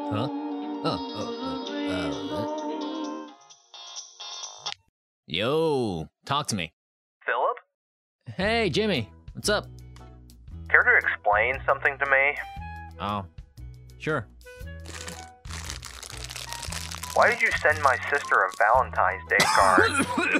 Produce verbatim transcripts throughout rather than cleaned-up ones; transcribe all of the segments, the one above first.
Huh? Oh, oh, oh, uh, Yo, talk to me. Philip? Hey, Jimmy, what's up? Care to explain something to me? Oh, sure. Why did you send my sister a Valentine's Day card?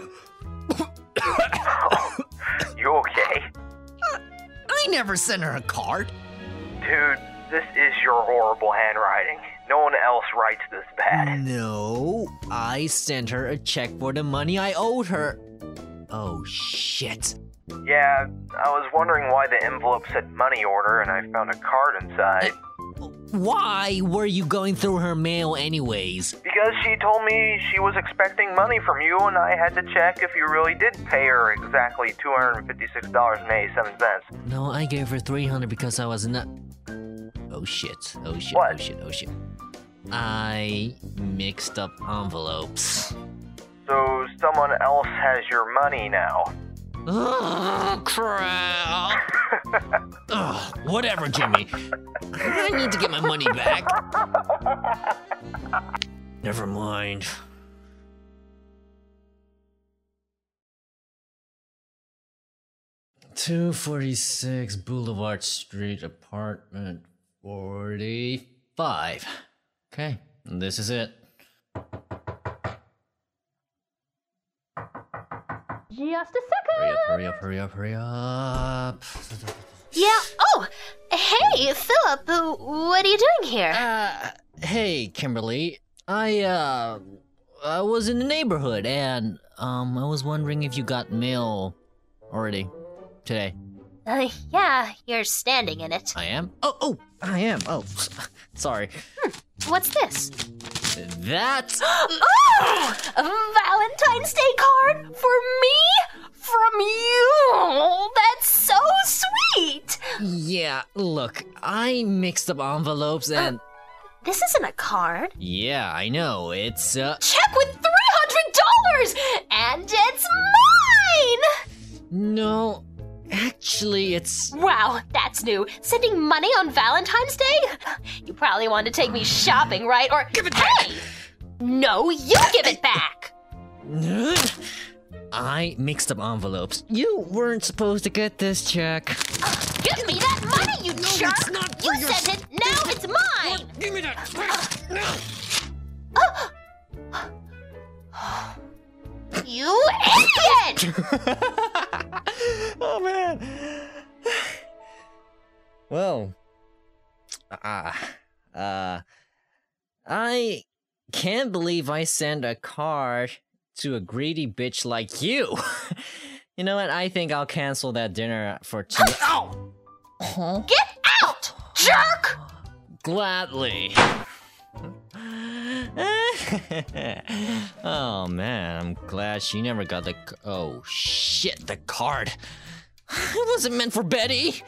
You okay? I never sent her a card. Dude, this is your horrible handwriting. No one else writes this bad. No, I sent her a check for the money I owed her. Oh, shit. Yeah, I was wondering why the envelope said money order and I found a card inside. Why were you going through her mail anyways? Because she told me she was expecting money from you and I had to check if you really did pay her exactly two hundred fifty-six dollars and eighty-seven cents. No, I gave her three hundred because I was not... Oh shit, oh shit, What? oh shit, oh shit. I mixed up envelopes. So someone else has your money now. Oh, crap. Ugh, whatever, Jimmy. I need to get my money back. Never mind. two forty-six Boulevard Street, apartment forty-five. Okay, this is it. Just a second. Hurry up, hurry up, hurry up, hurry up. Yeah. Oh, hey, Philip. What are you doing here? Uh, hey, Kimberly. I, uh, I was in the neighborhood and, um, I was wondering if you got mail already today. Uh, yeah, you're standing in it. I am? Oh, oh, I am. Oh, sorry. Hmm. What's this? That's... Oh! A Valentine's Day card for me? From you? That's so sweet! Yeah, look, I mixed up envelopes and... Uh, this isn't a card. Yeah, I know, it's, uh... Check with three hundred dollars! And it's mine! No, actually, it's... Wow, that's new. Sending money on Valentine's Day? You probably want to take me shopping, right? Or... Give it hey! back! No, you give it back! I mixed up envelopes. You weren't supposed to get this check. Uh, give me that money, you No, jerk! it's not for You your... sent it, now it's mine! What? Give me that! Uh, you idiot! Oh, man. Well, uh, uh, I can't believe I sent a card to a greedy bitch like you. You know what? I think I'll cancel that dinner for tonight. Ow! Huh? Get out, jerk! Gladly. Oh man, I'm glad she never got the. C- oh shit, the card. It wasn't meant for Betty.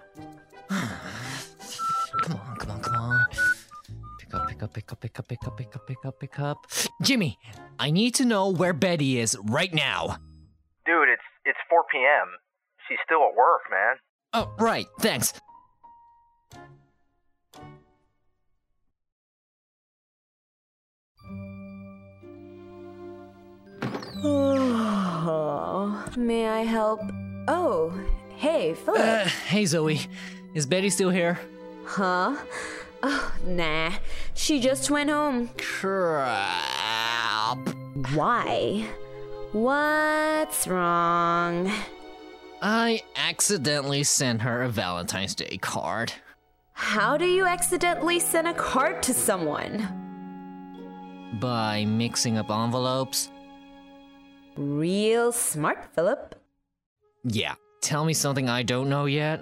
Come on, come on, come on. Pick up, pick up, pick up, pick up, pick up, pick up, pick up, pick up. Jimmy, I need to know where Betty is right now. Dude, it's it's four p.m. She's still at work, man. Oh, right, thanks. Oh, may I help? Oh, hey, Philip. Uh, hey, Zoe. Is Betty still here? Huh? Oh, nah. She just went home. Crap. Why? What's wrong? I accidentally sent her a Valentine's Day card. How do you accidentally send a card to someone? By mixing up envelopes? Real smart, Philip. Yeah, tell me something I don't know yet.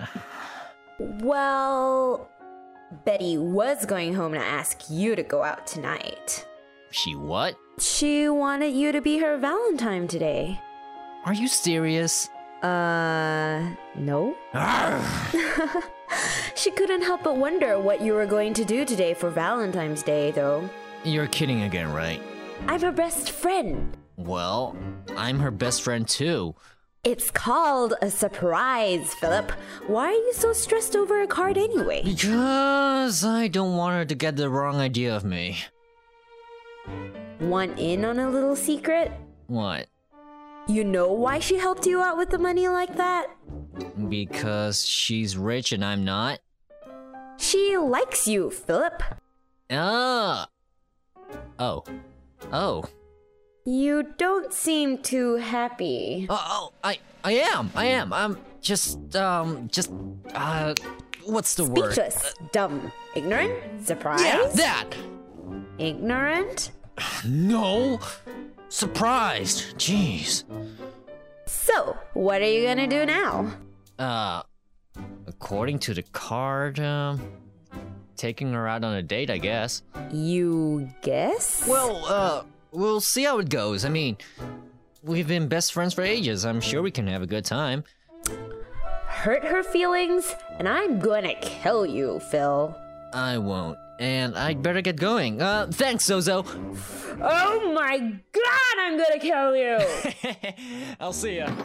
Well, Betty was going home to ask you to go out tonight. She what? She wanted you to be her Valentine today. Are you serious? Uh, no. Arrgh. She couldn't help but wonder what you were going to do today for Valentine's Day, though. You're kidding again, right? I'm her best friend. Well, I'm her best friend too. It's called a surprise, Philip. Why are you so stressed over a card anyway? Because I don't want her to get the wrong idea of me. Want in on a little secret? What? You know why she helped you out with the money like that? Because she's rich and I'm not? She likes you, Philip. Ah. Oh. Oh. You don't seem too happy. Oh, oh, I, I am, I am. I'm just, um, just, uh, what's the word? Speechless, dumb, ignorant, surprised? Yeah, that! Ignorant? No! Surprised, jeez. So, what are you gonna do now? Uh, according to the card, um, taking her out on a date, I guess. You guess? Well, uh, we'll see how it goes. I mean, we've been best friends for ages. I'm sure we can have a good time. Hurt her feelings, and I'm gonna kill you, Phil. I won't. And I'd better get going. Uh, thanks, Zozo. Oh my god, I'm gonna kill you! I'll see ya.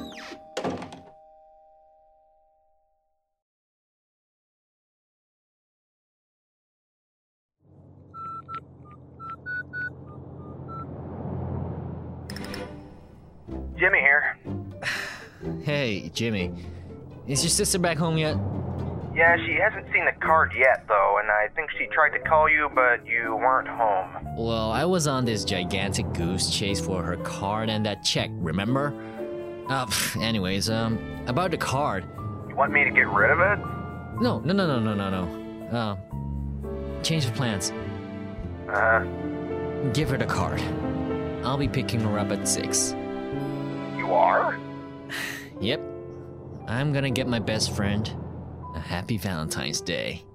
Jimmy here. Hey, Jimmy. Is your sister back home yet? Yeah, she hasn't seen the card yet, though, and I think she tried to call you, but you weren't home. Well, I was on this gigantic goose chase for her card and that check, remember? Uh, pff, anyways, um, about the card. You want me to get rid of it? No, no, no, no, no, no, no. Uh, change of plans. Uh-huh. Give her the card. I'll be picking her up at six. You are? Yep. I'm gonna get my best friend a happy Valentine's Day.